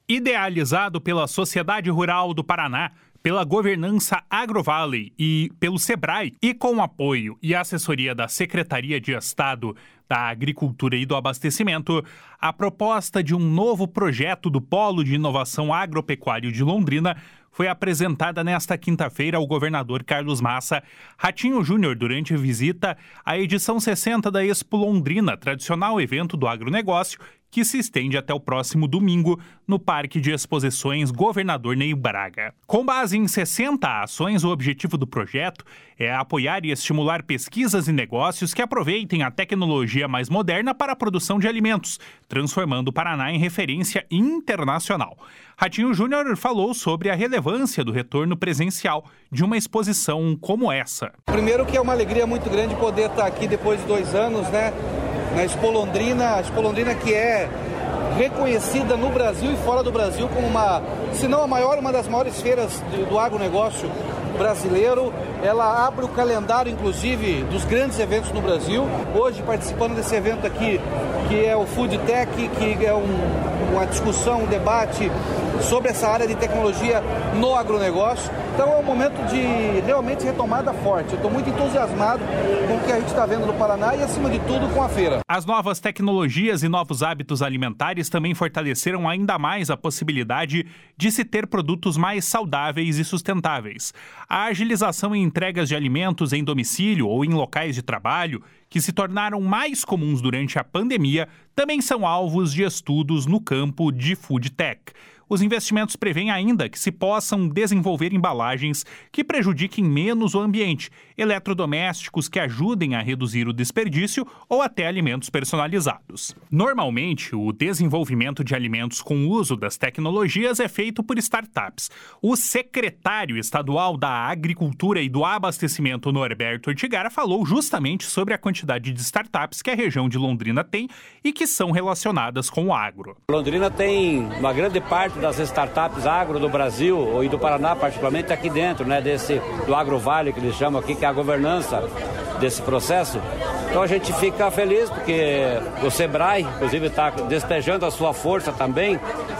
Idealizado pela Sociedade Rural do Paraná, pela Governança AgroValley e pelo SEBRAE, e com o apoio e assessoria da Secretaria de Estado da Agricultura e do Abastecimento, a proposta de um novo projeto do Polo de Inovação Agropecuário de Londrina foi apresentada nesta quinta-feira ao governador Carlos Massa Ratinho Júnior durante a visita à edição 60 da Expo Londrina, tradicional evento do agronegócio, que se estende até o próximo domingo no Parque de Exposições Governador Ney Braga. Com base em 60 ações, o objetivo do projeto é apoiar e estimular pesquisas e negócios que aproveitem a tecnologia mais moderna para a produção de alimentos, transformando o Paraná em referência internacional. Ratinho Júnior falou sobre a relevância do retorno presencial de uma exposição como essa. Primeiro que é uma alegria muito grande poder estar aqui depois de 2 anos, na Expo Londrina, a Expo Londrina que é reconhecida no Brasil e fora do Brasil como se não a maior, uma das maiores feiras do agronegócio brasileiro. Ela abre o calendário, inclusive, dos grandes eventos no Brasil. Hoje, participando desse evento aqui, que é o Food Tech, que é uma discussão, um debate sobre essa área de tecnologia no agronegócio. Então é um momento de realmente retomada forte. Eu estou muito entusiasmado com o que a gente está vendo no Paraná e, acima de tudo, com a feira. As novas tecnologias e novos hábitos alimentares também fortaleceram ainda mais a possibilidade de se ter produtos mais saudáveis e sustentáveis. A agilização em entregas de alimentos em domicílio ou em locais de trabalho, que se tornaram mais comuns durante a pandemia, também são alvos de estudos no campo de Food Tech. Os investimentos prevêem ainda que se possam desenvolver embalagens que prejudiquem menos o ambiente, eletrodomésticos que ajudem a reduzir o desperdício ou até alimentos personalizados. Normalmente, o desenvolvimento de alimentos com o uso das tecnologias é feito por startups. O secretário estadual da Agricultura e do Abastecimento, Norberto Ortigara, falou justamente sobre a quantidade de startups que a região de Londrina tem e que são relacionadas com o agro. Londrina tem uma grande parte das startups agro do Brasil e do Paraná, particularmente aqui dentro, do AgroValley, que eles chamam aqui, que é a governança desse processo. Então a gente fica feliz porque o SEBRAE, inclusive, está despejando a sua força também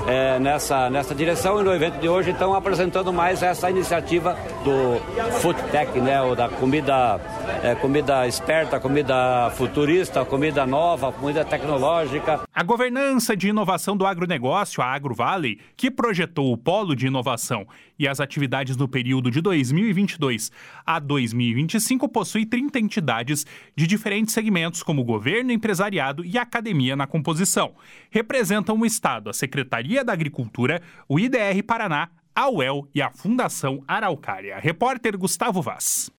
nessa direção, e no evento de hoje estão apresentando mais essa iniciativa do Food Tech, ou da comida esperta, comida futurista, comida nova, comida tecnológica. A governança de inovação do agronegócio, a AgroValley, que projetou o polo de inovação e as atividades no período de 2022 a 2025, possui 30 entidades de diferentes segmentos, como governo, empresariado e academia na composição. Representam o Estado, a Secretaria da Agricultura, o IDR Paraná, a UEL e a Fundação Araucária. Repórter Gustavo Vaz.